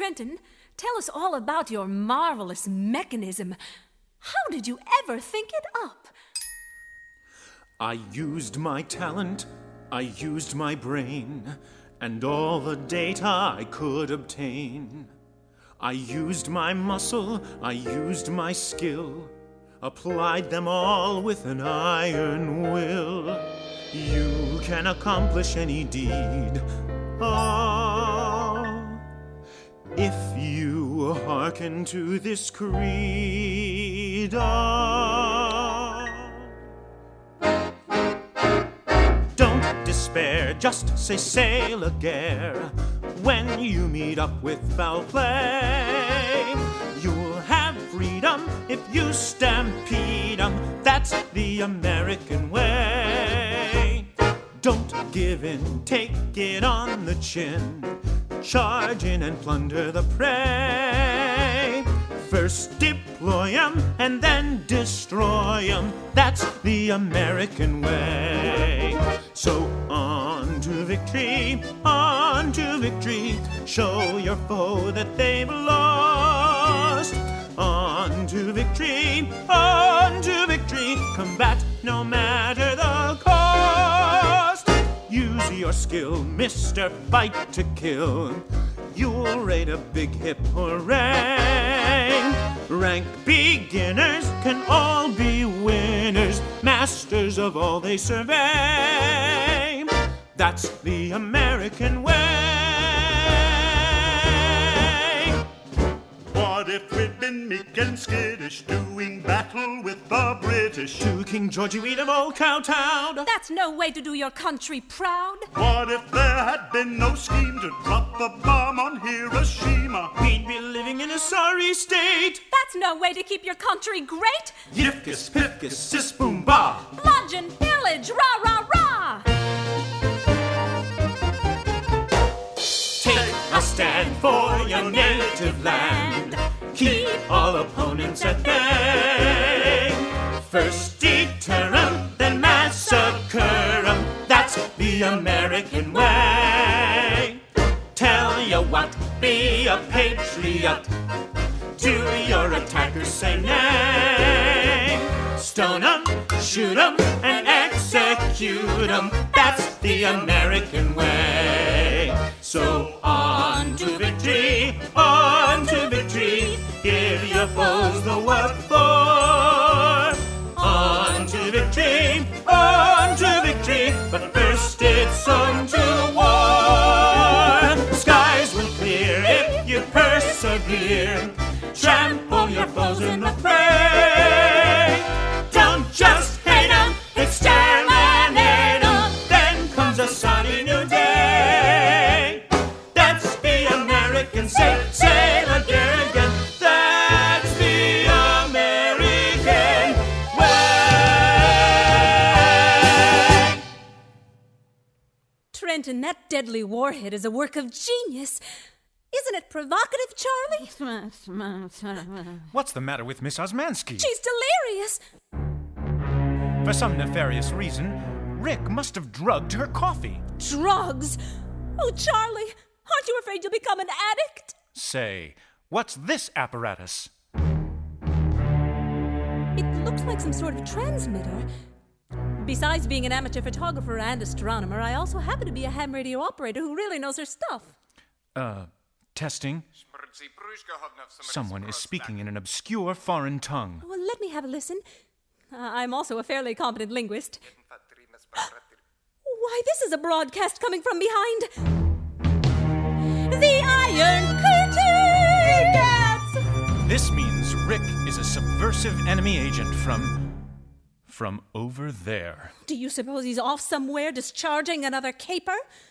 Trenton, tell us all about your marvelous mechanism. How did you ever think it up? I used my talent, I used my brain, and all the data I could obtain. I used my muscle, I used my skill, applied them all with an iron will. You can accomplish any deed, if you hearken to this creed, Don't despair, just say sail a gare. When you meet up with foul play, you'll have freedom if you stampede 'em. That's the American way. Don't give in, take it on the chin. Charge in and plunder the prey. First deploy 'em and then destroy 'em. That's the American way. So on to victory, on to victory. Show your foe that they've lost. On to victory, on to victory. Combat no matter the cost. Use your skill, Mr. Fight to Kill. You'll rate a big hip hooray. Rank beginners can all be winners, masters of all they survey. That's the American way. What if we'd been meek and skittish, doing battle with the British? To King George we'd have all kowtowed. That's no way to do your country proud. What if there had been no scheme to drop the bomb on Hiroshima? We'd be living in a sorry state. That's no way to keep your country great. Yifkus, pifkus, sis, boom, ba. Bludgeon, pillage, rah, rah, rah. Take a stand for your native land. Keep all opponents at bay. First deter 'em, then massacre 'em. That's the American way. Tell you what, be a patriot. To your attackers say nay. Stone 'em, shoot 'em, and execute 'em. That's the American way. So on to victory, on to victory. Give your foes the what for. On to victory, on to victory. But first it's on to war. Skies will clear if you persevere. Trample your foes in the fray. Don't just hate 'em, exterminate 'em. Then comes a sunny new day. That's the American sail again. That's the American way. Trenton, that deadly warhead is a work of genius. Isn't it provocative, Charlie? What's the matter with Miss Osmansky? She's delirious. For some nefarious reason, Rick must have drugged her coffee. Drugs? Oh, Charlie, aren't you afraid you'll become an addict? Say, what's this apparatus? It looks like some sort of transmitter. Besides being an amateur photographer and astronomer, I also happen to be a ham radio operator who really knows her stuff. Testing. Someone is speaking in an obscure foreign tongue. Well, let me have a listen. I'm also a fairly competent linguist. Why, this is a broadcast coming from behind the Iron Curtain! This means Rick is a subversive enemy agent from over there. Do you suppose he's off somewhere discharging another caper?